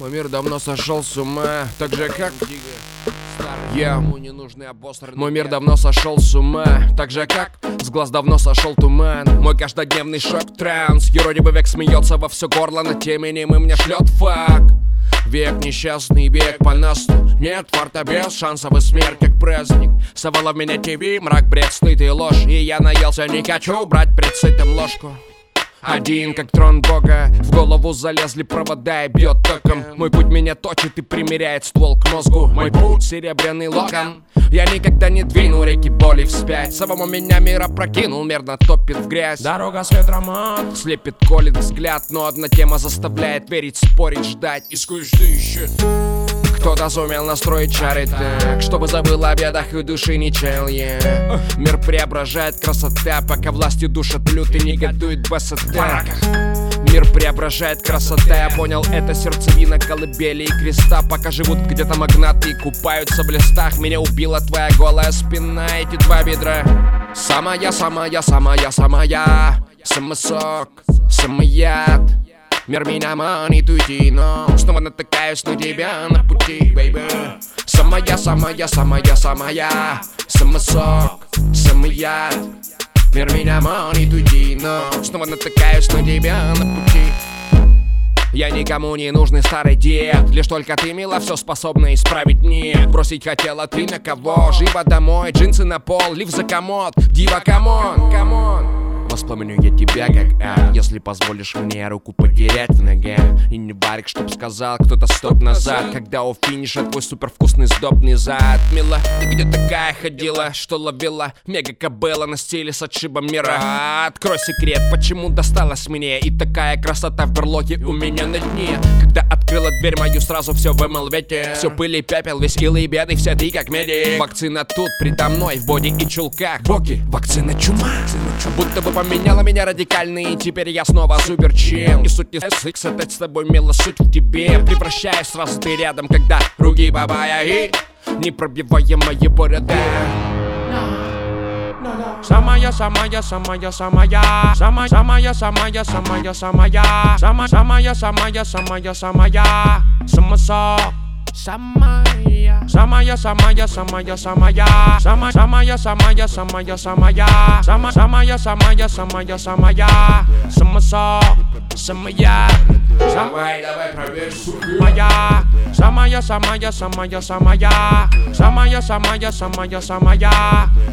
Мой мир давно сошел с ума, так же как Мой мир давно сошел с ума, так же как с глаз давно сошел туман. Мой каждодневный шок-транс. Юродивый век смеется во все горло над теменем и мне шлет фак. Век несчастный, бег по насту. Нет фарта без шансов и смерть как праздник. Совала в меня ТВ, мрак, бред, стыд и ложь. И я наелся, не хочу брать пред сытым ложку. Один, как трон бога, в голову залезли провода и бьет током. Мой путь меня точит и примеряет ствол к мозгу. Мой путь серебряный локон. Я никогда не двинул реки боли вспять. Самому меня мир опрокинул, мерно топит в грязь. Дорога с ветромат слепит, колет взгляд. Но одна тема заставляет верить, спорить, ждать. Искуешь ты еще. Кто-то сумел настроить чары так, чтобы забыл о бедах и души не чаял я. Мир преображает красота, пока властью душат лют и негодует БСТ. Мир преображает красота, я понял, это сердцевина колыбели и креста. Пока живут где-то магнаты и купаются в листах. Меня убила твоя голая спина, эти два бедра. Самая, самая, самая, самая. Самосок, самояд. Мир меня манит уйти, но снова натыкаюсь на тебя на пути, бейби. Самая, самая, самая, самая. Самосок, самояд. Мир меня манит уйти, но снова натыкаюсь на тебя на пути. Я никому не нужный старый дед. Лишь только ты, мила, все способна исправить мне. Бросить хотела ты на кого? Живо домой, джинсы на пол, лифт за комод. Дива, камон, камон. Воспламеню я тебя как если позволишь мне руку потерять в ноге. И не барик, чтоб сказал кто-то стоп назад. Когда у финиша твой супервкусный сдобный зад. Мила, ты где такая ходила, что ловила мега кобыла на стиле с отшибом мира? Открой секрет, почему досталась мне и такая красота в берлоге у меня на дне. Когда открыла дверь мою, сразу все в МЛВте. Все пыль и пепел, весь ил и беды, вся ты как медик. Вакцина тут предо мной в боди и чулках. Боги, вакцина чума. Будто бы поменяла меня радикально, и теперь я снова суперчел. И суть не секс, это с тобой, мило, суть в тебе. Превращаюсь сразу ты рядом, когда руки бабая и непробиваемые борода. Самая, самая, самая, самая. Самая, самая, самая, самая, самая. Самая, самая, самая, самая, самая. Самосок. Самая, самая, самая, самая, самая. Самая, самая, самая, самая, самая. Самая, самая, самая, самая, самая. Самосок, самая. Давай, давай, проверь, моя. Самая, самая, самая, самая. Самая, самая, самая, самая.